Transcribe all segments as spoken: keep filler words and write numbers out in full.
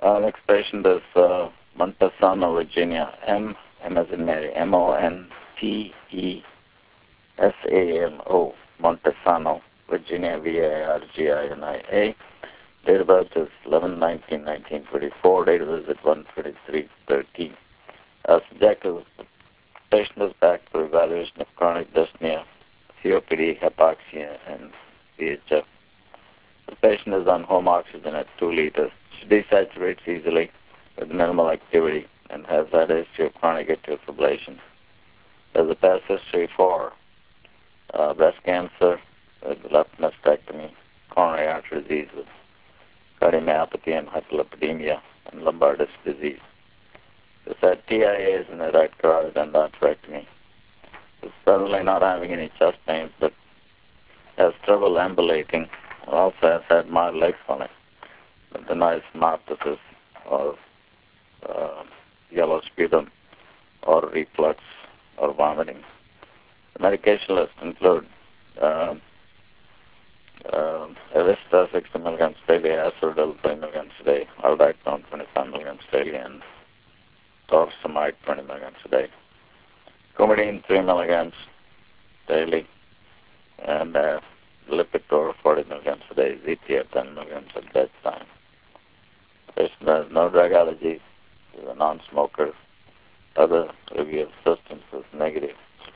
Uh, next patient is uh, Montesano, Virginia. M, M as in Mary, M O N T E S A N O, Montesano, Virginia, V A R G I N I A. Date of birth is eleven nineteen nineteen twenty-four. Date of visit one twenty-three thirteen. Uh, subjective, the patient is back for evaluation of chronic dyspnea, C O P D, hypoxia, and C H F. The patient is on home oxygen at two liters. She desaturates easily with minimal activity and has had a history of chronic atrial fibrillation. There's a past history for uh, breast cancer with left mastectomy, coronary artery disease with cardiomyopathy and hyperlipidemia, and lumbar disc disease. This had T I As in the right carotid endarterectomy. It's presently not having any chest pains, but has trouble ambulating. Also has had mild leg swelling, with the nice hemoptysis or uh, yellow sputum or reflux or vomiting. The medication list include uh, uh, Evista sixty milligrams daily, Asordil twenty milligrams a day, Aldactone twenty-five milligrams daily, and Torsemide twenty milligrams a day. Coumadin three milligrams daily, and uh, Lipitor forty milligrams a day, Z T F ten milligrams at bedtime. The patient has no drug allergies, is a non-smoker. Other review of systems is negative.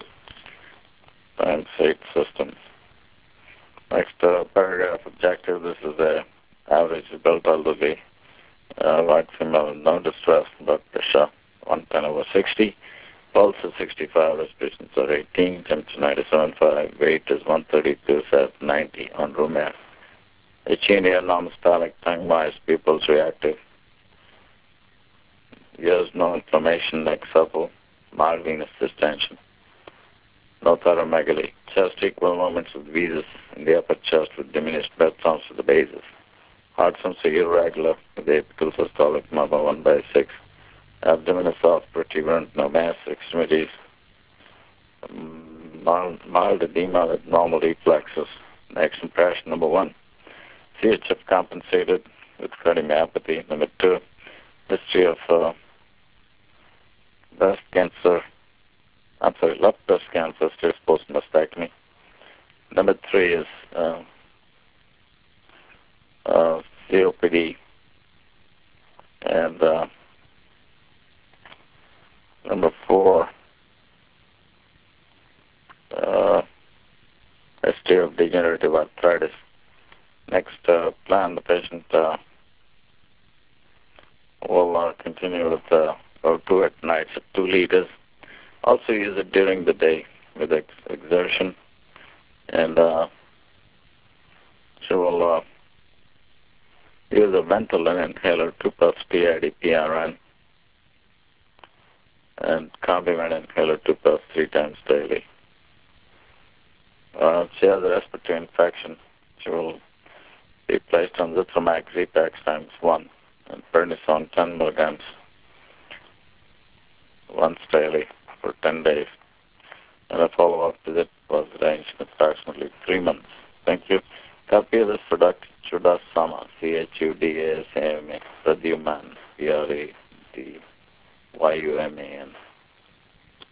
And state systems. Next uh, paragraph objective. This is a average adult elderly, uh, white female with no distress, blood pressure one ten over sixty, pulse is sixty-five, respirations are eighteen, temperature ninety-seven point five, weight is one thirty-two, set ninety on room air. Achenia, non-metallic, tongue wise, pupils reactive. Ears, no inflammation, neck supple, mild venous distension. No thoramegaly. Chest equal movements with wheezes in the upper chest with diminished breath sounds to the bases. Heart sounds are irregular with the apical systolic murmur one by six. Abdomen is soft, protuberant, no mass, extremities. Mild, mild edema with normal reflexes. Next impression number one. C H F compensated with cardiomyopathy. Number two, history of uh, breast cancer. I'm sorry, left breast cancer, still post-mastectomy. Number three is uh, uh, C O P D. And uh, number four, uh, history of degenerative arthritis. Next uh, plan, the patient uh, will uh, continue with uh, or two at nights at two liters. Also use it during the day with ex exertion, and uh, she will uh, use a Ventolin inhaler, two puffs P I D P R N, and Combivent inhaler, two puffs three times daily. Uh, she has a respiratory infection. She will be placed on Zithromax Z-Pax times one and prednisone ten milligrams once daily for ten days. And a follow-up visit was arranged in approximately three months. Thank you. Copy of this for Doctor Chudasama, C H U D A S A M A, Pradyuman, P R A D Y U M A N.